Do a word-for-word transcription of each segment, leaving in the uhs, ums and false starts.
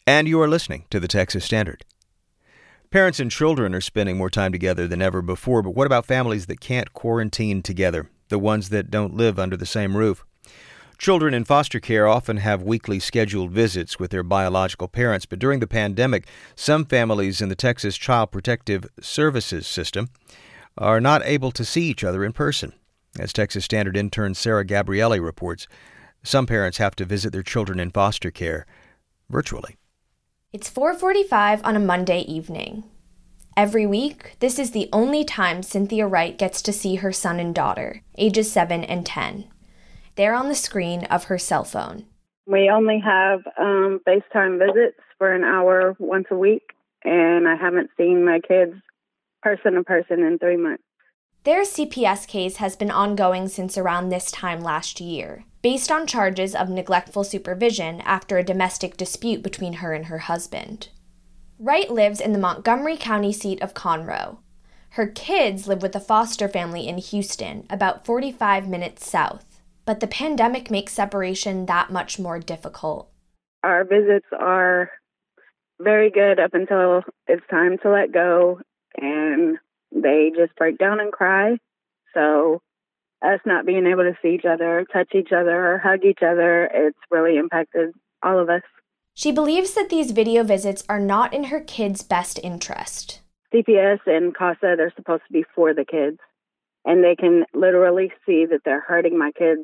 And you are listening to the Texas Standard. Parents and children are spending more time together than ever before, but what about families that can't quarantine together, the ones that don't live under the same roof? Children in foster care often have weekly scheduled visits with their biological parents, but during the pandemic, some families in the Texas Child Protective Services system are not able to see each other in person. As Texas Standard intern Sarah Gabrielli reports, some parents have to visit their children in foster care virtually. It's four forty-five on a Monday evening. Every week, this is the only time Cynthia Wright gets to see her son and daughter, ages seven and ten. They're on the screen of her cell phone. We only have um, FaceTime visits for an hour once a week, and I haven't seen my kids person to person in three months. Their C P S case has been ongoing since around this time last year, based on charges of neglectful supervision after a domestic dispute between her and her husband. Wright lives in the Montgomery County seat of Conroe. Her kids live with a foster family in Houston, about forty-five minutes south. But the pandemic makes separation that much more difficult. Our visits are very good up until it's time to let go, and they just break down and cry. So us not being able to see each other, touch each other, or hug each other, it's really impacted all of us. She believes that these video visits are not in her kids' best interest. C P S and CASA, they're supposed to be for the kids, and they can literally see that they're hurting my kids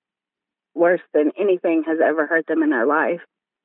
worse than anything has ever hurt them in their life,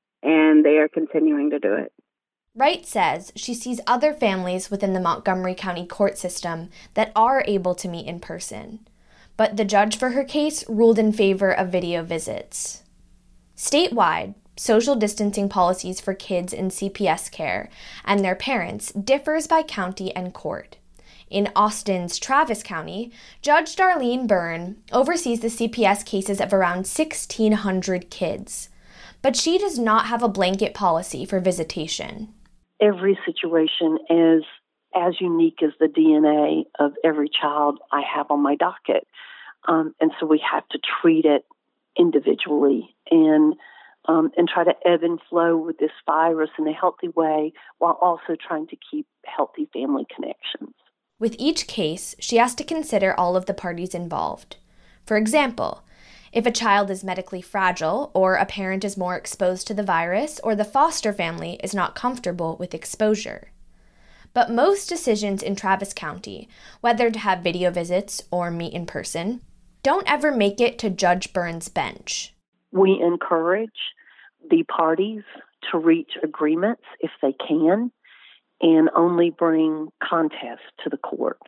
and they are continuing to do it. Wright says she sees other families within the Montgomery County court system that are able to meet in person, but the judge for her case ruled in favor of video visits. Statewide, social distancing policies for kids in C P S care and their parents differs by county and court. In Austin's Travis County, Judge Darlene Byrne oversees the C P S cases of around sixteen hundred kids, but she does not have a blanket policy for visitation. Every situation is as unique as the D N A of every child I have on my docket. Um, and so we have to treat it individually and um, and try to ebb and flow with this virus in a healthy way while also trying to keep healthy family connections. With each case, she has to consider all of the parties involved. For example, if a child is medically fragile, or a parent is more exposed to the virus, or the foster family is not comfortable with exposure. But most decisions in Travis County, whether to have video visits or meet in person, don't ever make it to Judge Byrne's bench. We encourage the parties to reach agreements if they can, and only bring contests to the court.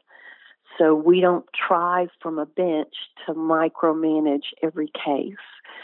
So we don't try from a bench to micromanage every case.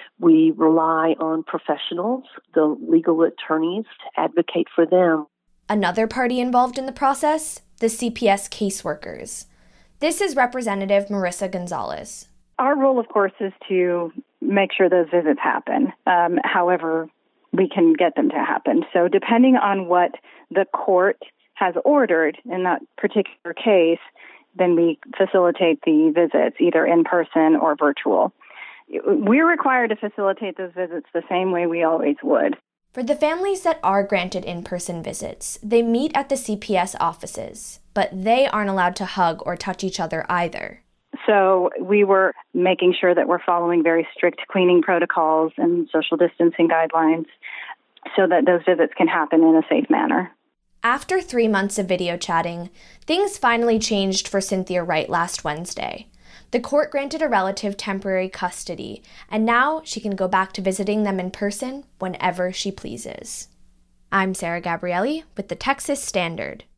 We rely on professionals, the legal attorneys, to advocate for them. Another party involved in the process, the C P S caseworkers. This is Representative Marissa Gonzalez. Our role, of course, is to make sure those visits happen, um, however we can get them to happen. So depending on what the court has ordered in that particular case, then we facilitate the visits, either in person or virtual. We're required to facilitate those visits the same way we always would. For the families that are granted in-person visits, they meet at the C P S offices, but they aren't allowed to hug or touch each other either. So we were making sure that we're following very strict cleaning protocols and social distancing guidelines so that those visits can happen in a safe manner. After three months of video chatting, things finally changed for Cynthia Wright last Wednesday. The court granted a relative temporary custody, and now she can go back to visiting them in person whenever she pleases. I'm Sarah Gabrielli with the Texas Standard.